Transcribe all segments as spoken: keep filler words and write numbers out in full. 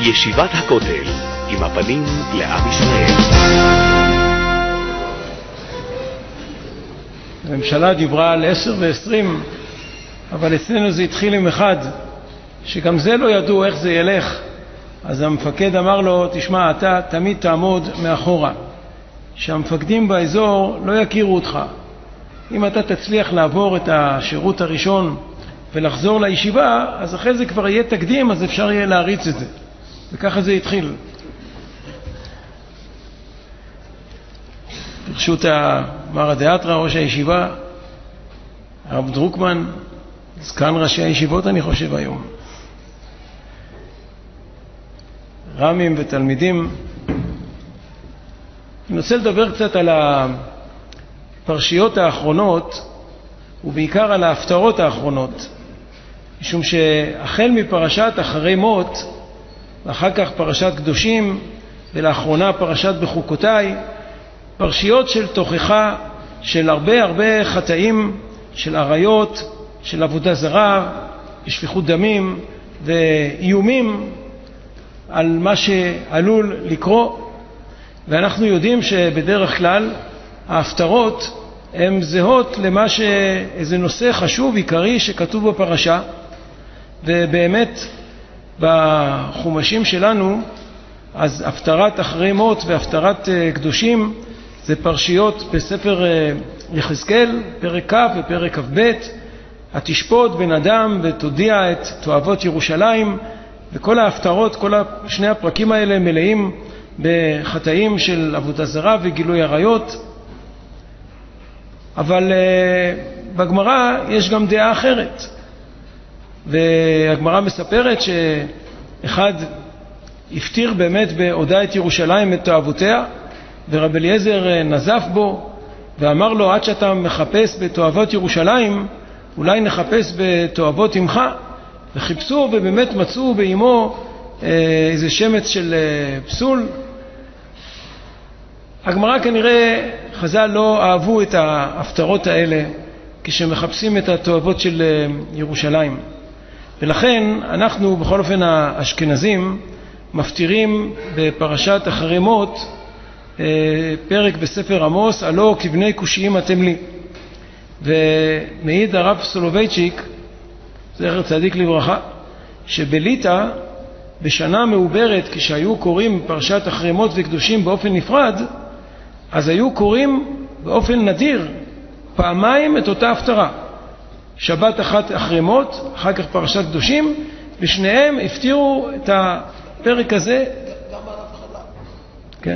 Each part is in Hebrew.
ישיבת הכותל, עם הפנים לעם ישראל. הממשלה דיברה על עשר ועשרים, אבל אצלנו זה התחיל עם אחד, שגם זה לא ידעו איך זה ילך. אז המפקד אמר לו, תשמע, אתה תמיד תעמוד מאחורה, שהמפקדים באזור לא יכירו אותך. אם אתה תצליח לעבור את השירות הראשון ולחזור לישיבה, אז אחרי זה כבר יהיה תקדים, אז אפשר יהיה להריץ את זה. וככה זה התחיל. ברשות מרא דאתרא, ראש הישיבה, הרב דרוקמן, זקן ראשי הישיבות אני חושב היום, רמים ותלמידים. אני רוצה לדבר קצת על הפרשיות האחרונות, ובעיקר על ההפטרות האחרונות, משום שהחל מפרשת אחרי מות, ואחר כך פרשת קדושים, ולאחרונה פרשת בחוקותיי, פרשיות של תוכחה, של הרבה הרבה חטאים, של עריות, של עבודה זרה, שפיכות דמים ואיומים על מה שעלול לקרות. ואנחנו יודעים שבדרך כלל ההפטרות הן זהות למה שאיזה נושא חשוב עיקרי שכתוב בפרשה. ובאמת בחומשים שלנו אז הפטרת אחרי מות והפטרת קדושים זה פרשיות בספר יחזקאל, פרק כ' ופרק כ"ב. התשפוט בן אדם ותודיע את תועבות ירושלים, וכל ההפטרות, כל שני הפרקים האלה מלאים בחטאים של עבודה זרה וגילוי עריות. אבל uh, בגמרא יש גם דעה אחרת, והגמרא מספרת שאחד הפטיר באמת בהודעה את ירושלים את תועבותיה, ורב אליעזר נזף בו ואמר לו, עד שאתה מחפש בתועבות ירושלים, אולי נחפש בתועבות עמך. וחיפשו ובאמת מצאו באמו איזה שמץ של פסול. הגמרא כנראה חז"ל לא אהבו את ההפטרות האלה כשמחפשים את התועבות של ירושלים, ולכן אנחנו בכל אופן האשכנזים מפטירים בפרשת אחרי מות פרק בספר עמוס, הלא כבני קושיים אתם לי. ומעיד הרב סולובייצ'יק זכר צדיק לברכה, שבליטא בשנה מעוברת, כשהיו קוראים פרשת אחרי מות וקדושים באופן נפרד, אז היו קוראים באופן נדיר פעמיים את אותה הפטרה, שבת אחת אחרי מות, אחר כך פרשת קדושים, ושניהם הפטירו את הפרק הזה. גם על התחלה. כן.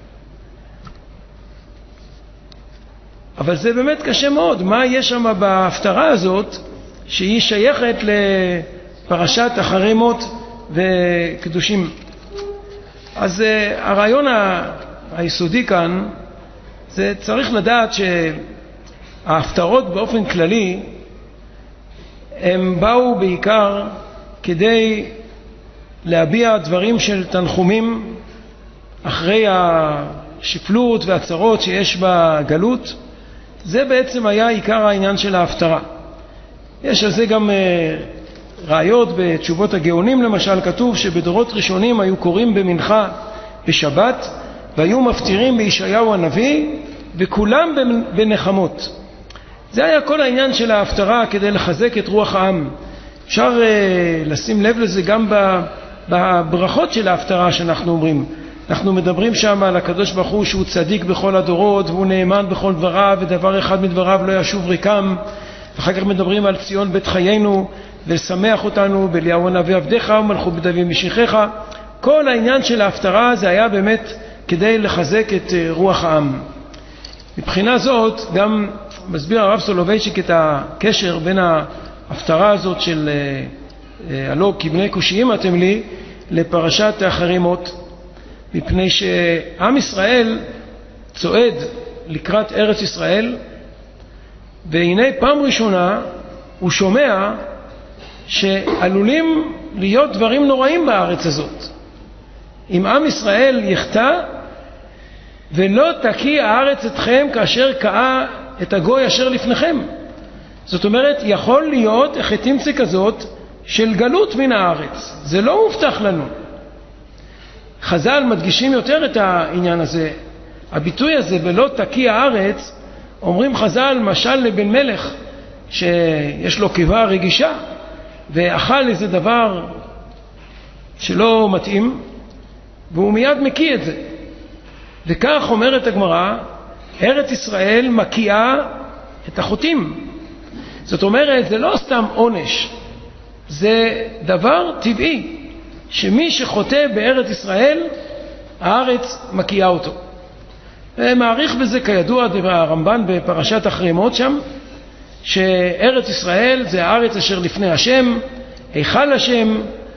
אבל זה באמת קשה מאוד. מה יש שם בהפטרה הזאת שהיא שייכת לפרשת אחרי מות וקדושים? אז הרעיון היסודי כאן זה צריך לדעת שההפטרות באופן כללי הם באו בעיקר כדי להביע דברים של תנחומים אחרי השפלות והצרות שיש בגלות. זה בעצם היה עיקר העניין של ההפטרה. יש על זה גם ראיות בתשובות הגאונים, למשל כתוב שבדורות ראשונים היו קוראים במנחה בשבת והיו מפטירים בישעיהו הנביא וכולם בנחמות. זה היה כל העניין של ההפטרה כדי לחזק את רוח העם. אפשר לשים לב לזה גם בברכות של ההפטרה שאנחנו אומרים. אנחנו מדברים שם על הקדוש ברוך הוא שהוא צדיק בכל הדורות והוא נאמן בכל דבריו ודבר אחד מדבריו לא ישוב ריקם. ואחר כך מדברים על ציון בית חיינו ולשמח אותנו באליהו הנביא עבדיך ומלכות בדוד משיחך. כל העניין של ההפטרה זה היה באמת כדי לחזק את רוח העם. מבחינה זאת גם מסביר הרב סולובייצ'יק את הקשר בין ההפטרה הזאת של הלא כבני קושיים אתם לי לפרשת אחרי מות, מפני שעם ישראל צועד לקראת ארץ ישראל, והנה פעם ראשונה הוא שומע שעלולים להיות דברים נוראים בארץ הזאת. אם עם ישראל יחטא ולא תקיא הארץ אתכם כאשר קאה את הגוי אשר לפניכם. זאת אומרת, יכול להיות החטאים כזאת של גלות מן הארץ. זה לא מובטח לנו. חז"ל מדגישים יותר את העניין הזה. הביטוי הזה, ולא תקיא הארץ, אומרים חז"ל, משל לבן מלך שיש לו קיבה רגישה ואכל איזה דבר שלא מתאים והוא מיד מקיא את זה. וכך אומרת הגמרא, ארץ ישראל מקיאה את החוטאים. זאת אומרת, זה לא סתם עונש, זה דבר טבעי, שמי שחוטא בארץ ישראל, הארץ מקיאה אותו. ומעריך בזה כידוע הרמב"ן בפרשת אחרי מות שם, שארץ ישראל זה הארץ אשר לפני השם, היכל השם,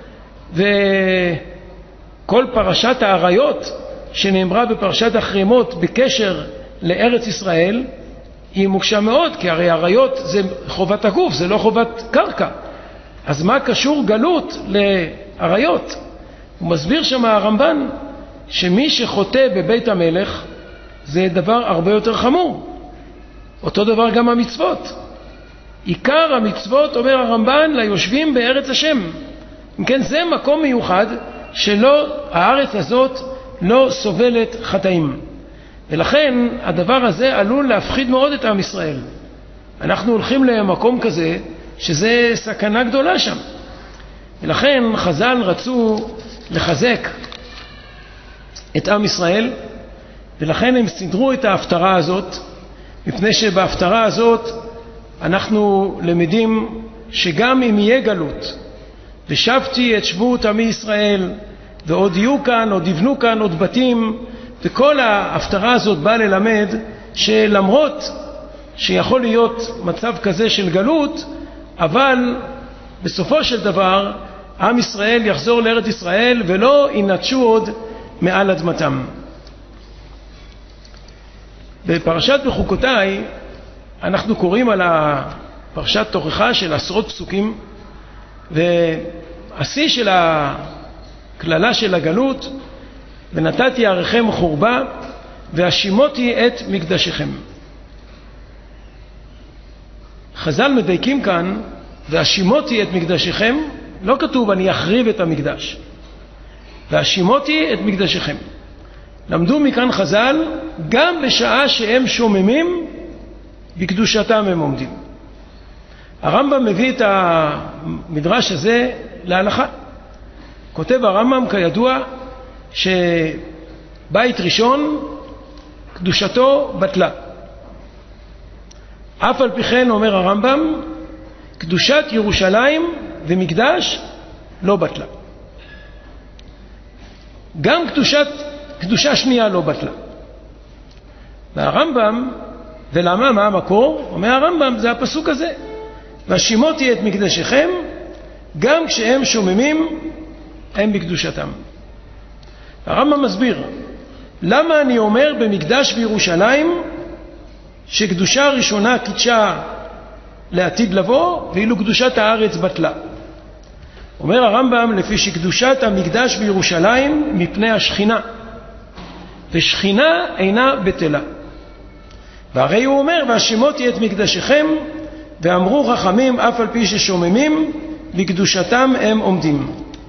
וכל פרשת העריות שנאמרה בפרשת אחרי מות בקשר לארץ ישראל היא מוקשה מאוד, כי הרי העריות זה חובת הגוף, זה לא חובת קרקע. אז מה קשור גלות לעריות? הוא מסביר שם הרמב"ן שמי שחוטא בבית המלך זה דבר הרבה יותר חמור. אותו דבר גם המצוות. עיקר המצוות, אומר הרמב"ן, ליושבים בארץ השם. אם כן, זה מקום מיוחד שלא, הארץ הזאת לא סובלת חטאים. ולכן הדבר הזה עלול להפחיד מאוד את עם ישראל. אנחנו הולכים למקום כזה שזה סכנה גדולה שם. ולכן חז"ל רצו לחזק את עם ישראל, ולכן הם סידרו את ההפטרה הזאת, מפני שבהפטרה הזאת אנחנו למדים שגם אם יהיה גלות, ושבתי את שבות עמי ישראל, ועוד יהיו כאן, עוד יבנו כאן עוד בתים, וכל ההפטרה הזאת באה ללמד שלמרות שיכול להיות מצב כזה של גלות, אבל בסופו של דבר עם ישראל יחזור לארץ ישראל ולא ינטשו עוד מעל אדמתם. בפרשת בחוקותיי אנחנו קוראים על פרשת תוכחה של עשרות פסוקים, והשיא של הכללה של הגלות, ונתתי עריכם חורבה והשימותי את מקדשכם. חז"ל מדייקים כאן, והשימותי את מקדשכם, לא כתוב אני אחריב את המקדש, והשימותי את מקדשכם. למדו מכאן חז"ל, גם בשעה שהם שוממים, בקדושתם הם עומדים. הרמב"ם מביא את המדרש הזה להלכה. כותב הרמב"ם כידוע שבית ראשון קדושתו בטלה. אף על פי כן אומר הרמב"ם, קדושת ירושלים ומקדש לא בטלה. גם קדושת, קדושה שנייה לא בטלה. והרמב"ם, ולמה, מה המקור? אומר הרמב"ם, זה הפסוק הזה. והשימותי את מקדשכם, גם כשהם שוממים, הם בקדושתם. הרמב"ם מסביר, למה אני אומר במקדש בירושלים, שקדושה ראשונה קידשה לעתיד לבוא, ואילו קדושת הארץ בטלה. אומר הרמב"ם, לפי שקדושת המקדש בירושלים מפני השכינה, ושכינה אינה בטלה. והרי הוא אומר, והשימותי את מקדשכם, ואמרו חכמים אף על פי ששוממים, בקדושתם הם עומדים.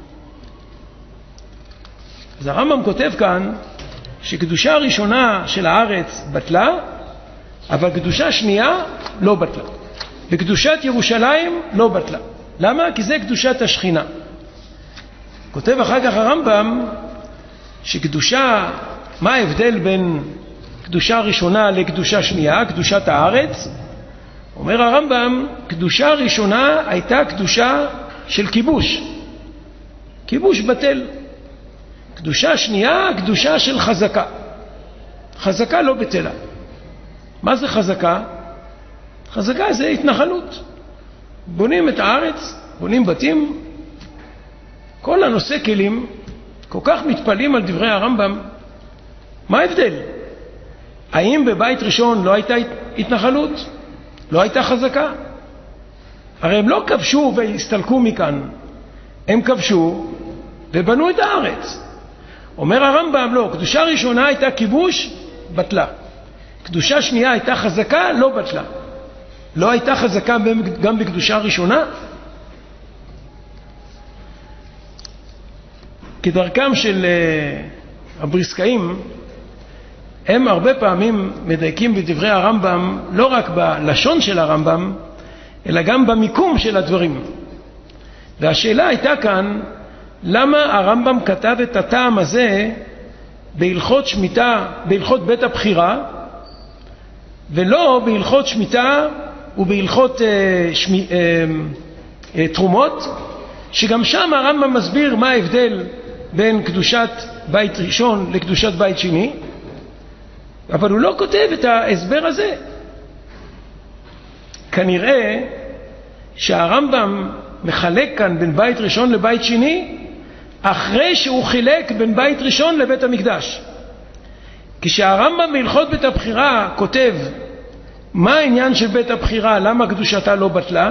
אז הרמב"ם כותב כאן, שקדושה הראשונה של הארץ בטלה, אבל קדושה שנייה לא בטלה. וקדושת ירושלים לא בטלה. למה? כי זה קדושת השכינה. כותב אחר כך הרמב"ם שקדושה, מה ההבדל בין קדושה ראשונה לקדושה שנייה, קדושת הארץ? אומר הרמב"ם, קדושה ראשונה הייתה קדושה של כיבוש. כיבוש בטל. קדושה שנייה, קדושה של חזקה. חזקה לא בטלה. מה זה חזקה? חזקה זה התנחלות. בונים את הארץ, בונים בתים. כל הנושא כלים, כל כך מתפלים על דברי הרמב"ם. מה ההבדל? האם בבית ראשון לא הייתה התנחלות? לא הייתה חזקה? הרי הם לא כבשו והסתלקו מכאן. הם כבשו ובנו את הארץ. אומר הרמב"ם, לא, קדושה ראשונה הייתה כיבוש, בטלה. קדושה שנייה הייתה חזקה, לא בטלה. לא הייתה חזקה גם בקדושה ראשונה? כדרכם של הבריסקאים, הם הרבה פעמים מדייקים בדברי הרמב"ם, לא רק בלשון של הרמב"ם, אלא גם במיקום של הדברים. והשאלה הייתה כאן, למה הרמב"ם כתב את הטעם הזה בהלכות שמיטה, בהלכות בית הבחירה, ולא בהלכות שמיטה ובהלכות אה, שמי, אה, אה, תרומות, שגם שם הרמב"ם מסביר מה ההבדל בין קדושת בית ראשון לקדושת בית שני, אבל הוא לא כותב את ההסבר הזה. כנראה שהרמב"ם מחלק כאן בין בית ראשון לבית שני אחרי שהוא חילק בין בית ראשון לבית המקדש. כשהרמב"ם בהלכות בית הבחירה כותב מה העניין של בית הבחירה, למה קדושתה לא בטלה,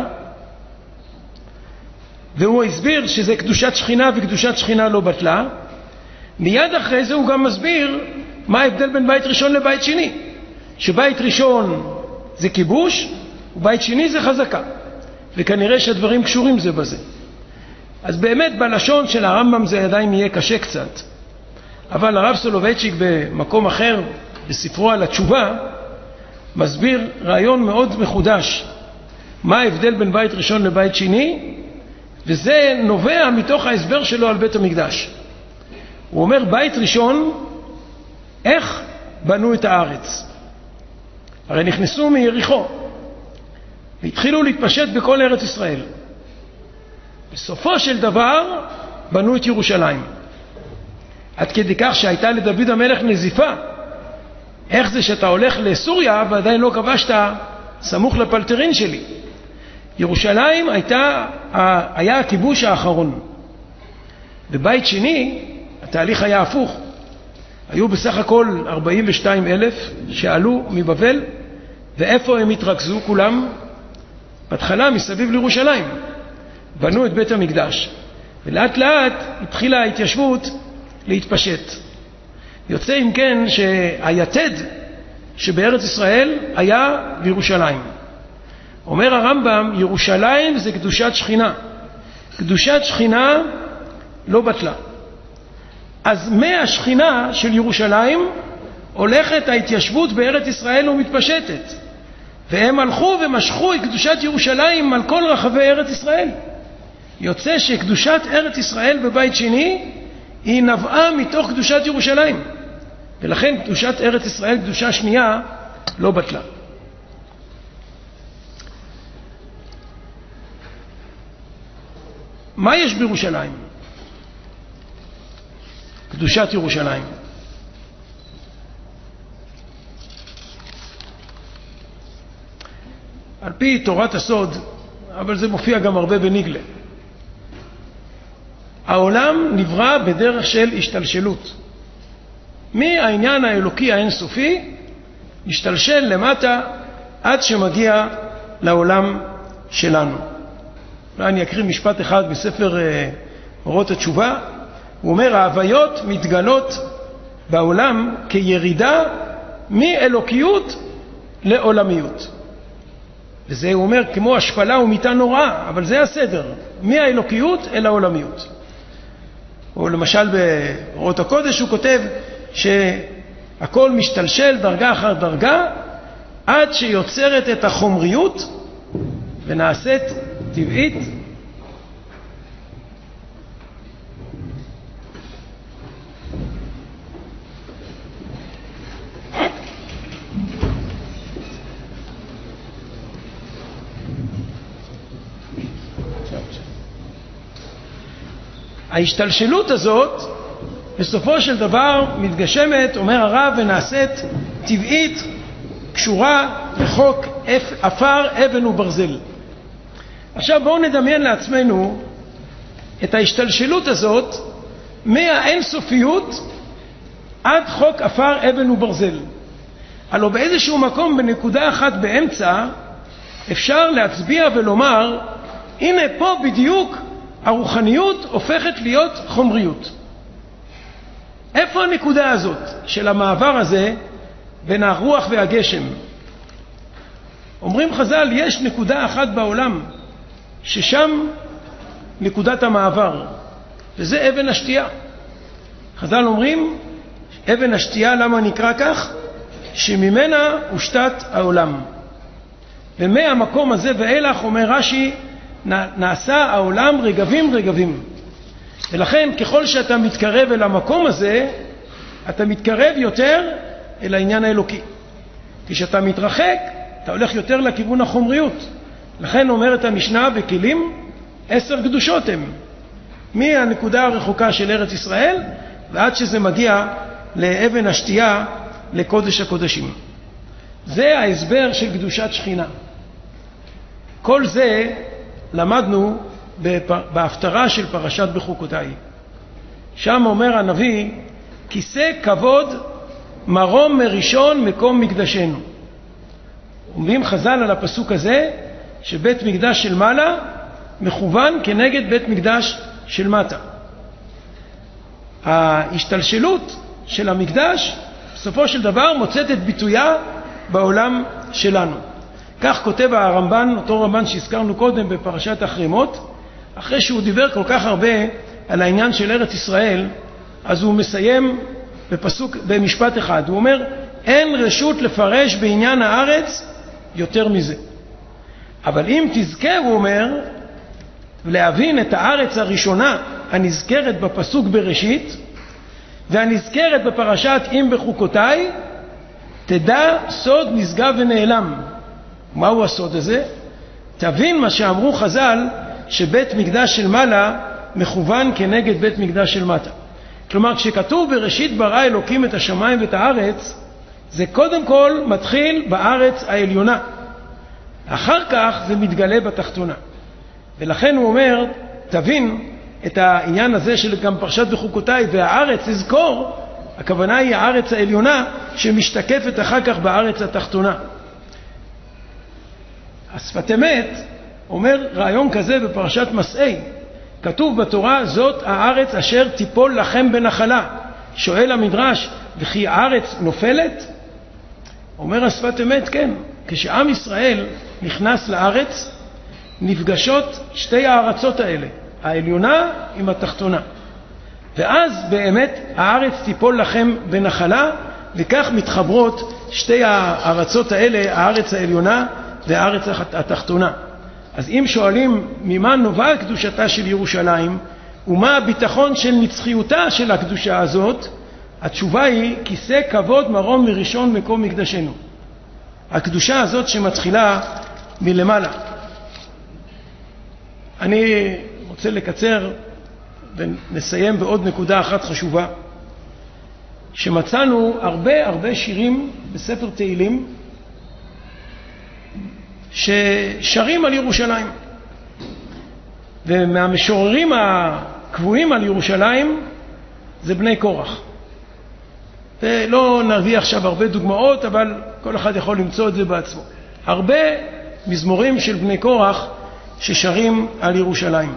והוא הסביר שזה קדושת שכינה וקדושת שכינה לא בטלה, מיד אחרי זה הוא גם מסביר מה ההבדל בין בית ראשון לבית שני, שבית ראשון זה כיבוש ובית שני זה חזקה, וכנראה שהדברים קשורים זה בזה. אז באמת בלשון של הרמב"ם זה עדיין יהיה קשה קצת, אבל הרב סולובייצ'יק במקום אחר בספרו על התשובה מסביר רעיון מאוד מחודש, מה ההבדל בין בית ראשון לבית שני, וזה נובע מתוך ההסבר שלו על בית המקדש. הוא אומר, בית ראשון, איך בנו את הארץ? הרי נכנסו מיריחו והתחילו להתפשט בכל ארץ ישראל. בסופו של דבר בנו את ירושלים, עד כדי כך שהייתה לדוד המלך נזיפה, איך זה שאתה הולך לסוריה ועדיין לא כבשת סמוך לפלטרין שלי? ירושלים הייתה, היה הכיבוש האחרון. בבית שני התהליך היה הפוך, היו בסך הכל ארבעים ושתיים אלף שעלו מבבל, ואיפה הם התרכזו כולם? בהתחלה מסביב לירושלים, בנו את בית המקדש, ולאט לאט התחילה ההתיישבות להתפשט. יוצא אם כן שהיתד שבארץ ישראל היה בירושלים. אומר הרמב"ם, ירושלים זה קדושת שכינה, קדושת שכינה לא בטלה. אז מהשכינה של ירושלים הולכת ההתיישבות בארץ ישראל ומתפשטת, והם הלכו ומשכו את קדושת ירושלים על כל רחבי ארץ ישראל. יוצא שקדושת ארץ ישראל בבית שני היא נבעה מתוך קדושת ירושלים, ולכן קדושת ארץ ישראל, קדושה שנייה, לא בטלה. מה יש בירושלים? קדושת ירושלים. על פי תורת הסוד, אבל זה מופיע גם הרבה בניגלה, העולם נברא בדרך של השתלשלות. מהעניין האלוקי האינסופי משתלשל למטה עד שמגיע לעולם שלנו. אני אקריא משפט אחד בספר אורות התשובה. הוא אומר, ההוויות מתגלות בעולם כירידה מאלוקיות לעולמיות. וזה הוא אומר כמו השפלה ומיתה נוראה, אבל זה הסדר, מהאלוקיות אל העולמיות. או למשל באורות הקודש הוא כותב שהכל משתלשל דרגה אחר דרגה עד שיוצרת את החומריות ונעשית טבעית ההשתלשלות הזאת בסופו של דבר מתגשמת, אומר הרב, ונעשית טבעית, קשורה לחוק אפר, אבן וברזל. עכשיו בואו נדמיין לעצמנו את ההשתלשלות הזאת מהאינסופיות עד חוק אפר, אבן וברזל. הלוא באיזשהו מקום בנקודה אחת באמצע אפשר להצביע ולומר, הנה פה בדיוק הרוחניות הופכת להיות חומריות. איפה הנקודה הזאת של המעבר הזה בין הרוח והגשם? אומרים חז"ל, יש נקודה אחת בעולם ששם נקודת המעבר, וזה אבן השתייה. חז"ל אומרים, אבן השתייה למה נקרא כך? שממנה הושתת העולם. ומהמקום הזה ואילך, אומר רש"י, נעשה העולם רגבים רגבים. ולכן ככל שאתה מתקרב אל המקום הזה, אתה מתקרב יותר אל העניין האלוקי. כשאתה מתרחק, אתה הולך יותר לכיוון החומריות. לכן אומרת המשנה בכלים, עשר קדושות הם. מהנקודה הרחוקה של ארץ ישראל, ועד שזה מגיע לאבן השתייה, לקודש הקודשים. זה ההסבר של קדושת שכינה. כל זה למדנו בהפטרה של פרשת בחוקותיי. שם אומר הנביא, כיסא כבוד מרום מראשון מקום מקדשנו. אומרים חז"ל על הפסוק הזה, שבית מקדש של מעלה מכוון כנגד בית מקדש של מטה. ההשתלשלות של המקדש בסופו של דבר מוצאת את ביטויה בעולם שלנו. כך כותב הרמב"ן, אותו רמב"ן שהזכרנו קודם בפרשת החרימות, אחרי שהוא דיבר כל כך הרבה על העניין של ארץ ישראל, אז הוא מסיים בפסוק, במשפט אחד. הוא אומר, אין רשות לפרש בעניין הארץ יותר מזה. אבל אם תזכה, הוא אומר, להבין את הארץ הראשונה הנזכרת בפסוק בראשית, והנזכרת בפרשת אם בחוקותיי, תדע סוד נשגב ונעלם. מהו הסוד הזה? תבין מה שאמרו חז"ל, שבית מקדש של מעלה מכוון כנגד בית מקדש של מטה. כלומר, כשכתוב בראשית ברא אלוקים את השמיים ואת הארץ, זה קודם כל מתחיל בארץ העליונה. אחר כך זה מתגלה בתחתונה. ולכן הוא אומר, תבין את העניין הזה של גם פרשת בחוקותיי, והארץ יזכור, הכוונה היא הארץ העליונה שמשתקפת אחר כך בארץ התחתונה. השפת אמת אומר רעיון כזה בפרשת מסעי, כתוב בתורה, זאת הארץ אשר תיפול לכם בנחלה. שואל המדרש, וכי הארץ נופלת? אומר השפת אמת, כן. כשעם ישראל נכנס לארץ, נפגשות שתי הארצות האלה, העליונה עם התחתונה. ואז באמת הארץ תיפול לכם בנחלה, וכך מתחברות שתי הארצות האלה, הארץ העליונה והארץ התחתונה. אז אם שואלים ממה נובעת קדושתה של ירושלים, ומה הביטחון של נצחיותה של הקדושה הזאת, התשובה היא, כיסא כבוד מרום מראשון מקום מקדשנו. הקדושה הזאת שמתחילה מלמעלה. אני רוצה לקצר ונסיים בעוד נקודה אחת חשובה, שמצאנו הרבה הרבה שירים בספר תהילים ששרים על ירושלים, ומהמשוררים הקבועים על ירושלים זה בני קורח. ולא נביא עכשיו הרבה דוגמאות, אבל כל אחד יכול למצוא את זה בעצמו. הרבה מזמורים של בני קורח ששרים על ירושלים.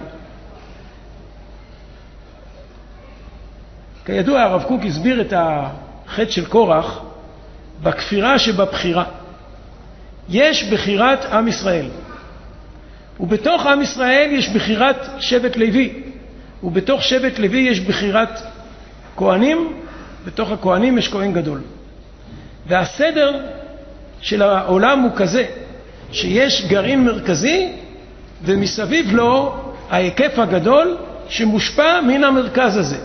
כידוע, הרב קוק הסביר את החטא של קורח בכפירה שבבחירה. יש בחירת עם ישראל, ובתוך עם ישראל יש בחירת שבט לוי, ובתוך שבט לוי יש בחירת כהנים, בתוך הכהנים יש כהן גדול. והסדר של העולם הוא כזה, שיש גרעין מרכזי, ומסביב לו ההיקף הגדול שמושפע מן המרכז הזה.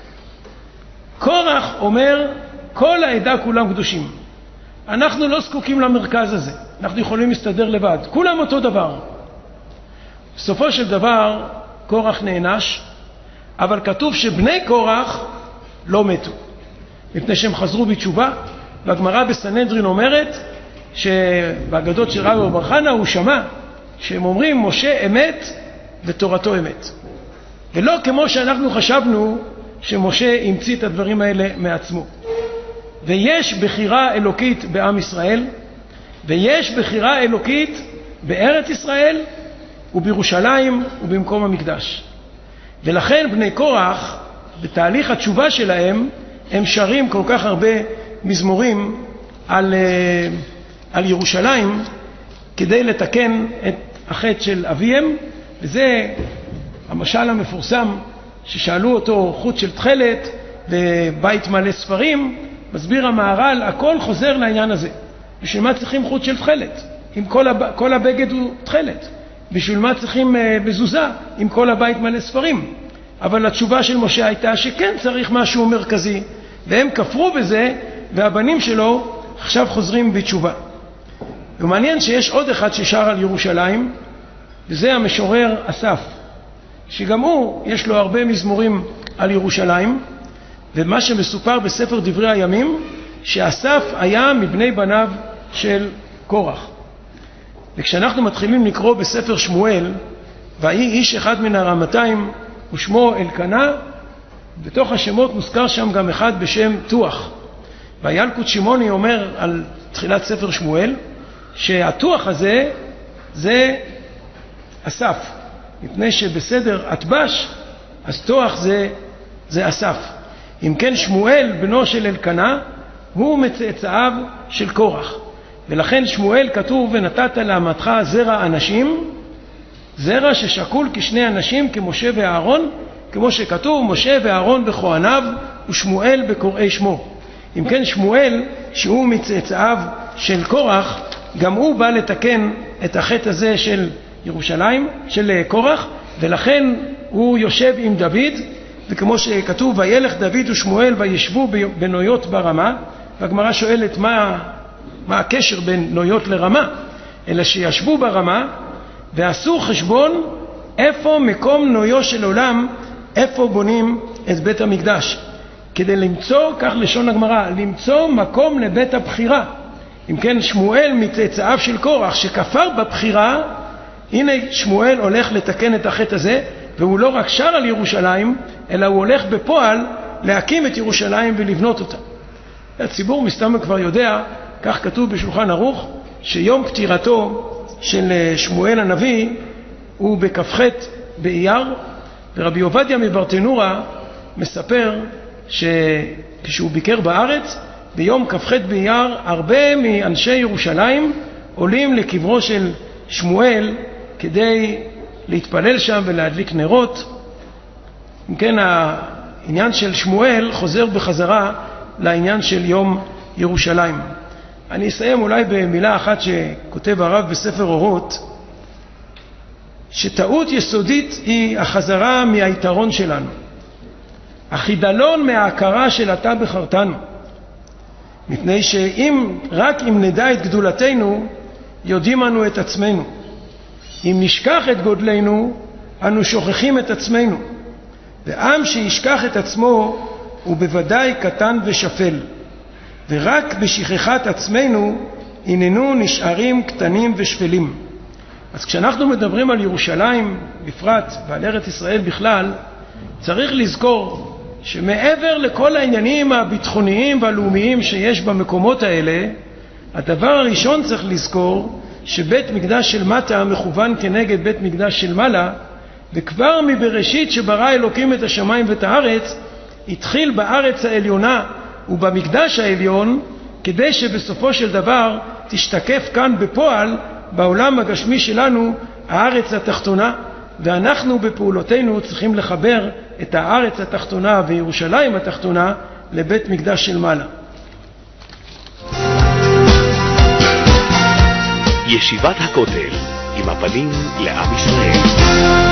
קורח אומר, כל העדה כולם קדושים. אנחנו לא זקוקים למרכז הזה, אנחנו יכולים להסתדר לבד, כולם אותו דבר. בסופו של דבר קורח נענש, אבל כתוב שבני קורח לא מתו, מפני שהם חזרו בתשובה. והגמרא בסנהדרין אומרת שבאגדות של רבי בר חנא הוא שמע שהם אומרים משה אמת ותורתו אמת, ולא כמו שאנחנו חשבנו שמשה המציא את הדברים האלה מעצמו. ויש בחירה אלוקית בעם ישראל, ויש בחירה אלוקית בארץ ישראל ובירושלים ובמקום המקדש. ולכן בני קורח בתהליך התשובה שלהם הם שרים כל כך הרבה מזמורים על, על ירושלים כדי לתקן את החטא של אביהם. וזה המשל המפורסם ששאלו אותו חוט של תחלת, ובית מלא ספרים, מסביר המהר"ל, הכל חוזר לעניין הזה. בשביל מה צריכים חוט של תכלת? אם כל, הב... כל הבגד הוא תכלת. בשביל מה צריכים מזוזה אם כל הבית מלא ספרים? אבל התשובה של משה הייתה שכן צריך משהו מרכזי, והם כפרו בזה, והבנים שלו עכשיו חוזרים בתשובה. ומעניין שיש עוד אחד ששר על ירושלים, וזה המשורר אסף, שגם הוא יש לו הרבה מזמורים על ירושלים, ומה שמסופר בספר דברי הימים, שאסף היה מבני בניו של קורח. וכשאנחנו מתחילים לקרוא בספר שמואל, והיא איש אחד מן הרמתיים ושמו אלקנה, בתוך השמות מוזכר שם גם אחד בשם תוח. והילקוט שמעוני אומר על תחילת ספר שמואל, שהתוח הזה זה אסף, מפני שבסדר אטבש, אז תוח זה, זה אסף. אם כן שמואל בנו של אלקנה, הוא מצאצאיו של קורח. ולכן שמואל כתוב ונתת לאמתך זרע אנשים, זרע ששקול כשני אנשים כמשה ואהרון, כמו שכתוב משה ואהרון בכהניו ושמואל בקוראי שמו. אם כן שמואל שהוא מצאצאיו של קורח, גם הוא בא לתקן את החטא הזה של ירושלים, של קורח, ולכן הוא יושב עם דוד, וכמו שכתוב וילך דוד ושמואל וישבו בנויות ברמה, והגמרא שואלת מה, מה הקשר בין נויות לרמה, אלא שישבו ברמה ועשו חשבון איפה מקום נויו של עולם, איפה בונים את בית המקדש, כדי למצוא, כך לשון הגמרא, למצוא מקום לבית הבחירה. אם כן שמואל מצאצאיו של קורח שכפר בבחירה, הנה שמואל הולך לתקן את החטא הזה, והוא לא רק שר על ירושלים, אלא הוא הולך בפועל להקים את ירושלים ולבנות אותה. הציבור מסתמה כבר יודע, כך כתוב בשולחן ערוך, שיום פטירתו של שמואל הנביא הוא בכ"ח באייר, ורבי עובדיה מברטנורה מספר שכשהוא ביקר בארץ, ביום כ"ח באייר הרבה מאנשי ירושלים עולים לקברו של שמואל כדי להתפלל שם ולהדליק נרות. אם כן העניין של שמואל חוזר בחזרה לעניין של יום ירושלים. אני אסיים אולי במילה אחת שכותב הרב בספר אורות, שטעות יסודית היא החזרה מהיתרון שלנו, החידלון מההכרה של אתה בחרתנו, מפני שאם רק אם נדע את גדולתנו יודעים אנו את עצמנו, אם נשכח את גודלנו אנו שוכחים את עצמנו, ועם שישכח את עצמו הוא בוודאי קטן ושפל, ורק בשכחת עצמנו הננו נשארים קטנים ושפלים. אז כשאנחנו מדברים על ירושלים בפרט ועל ארץ ישראל בכלל, צריך לזכור שמעבר לכל העניינים הביטחוניים והלאומיים שיש במקומות האלה, הדבר הראשון צריך לזכור שבית מקדש של מטה מכוון כנגד בית מקדש של מעלה, וכבר מבראשית שברא אלוקים את השמיים ואת הארץ, התחיל בארץ העליונה ובמקדש העליון, כדי שבסופו של דבר תשתקף כאן בפועל בעולם הגשמי שלנו הארץ התחתונה, ואנחנו בפעולותינו צריכים לחבר את הארץ התחתונה וירושלים התחתונה לבית מקדש של מעלה. ישיבת הכותל, עם הפנים לעם ישראל.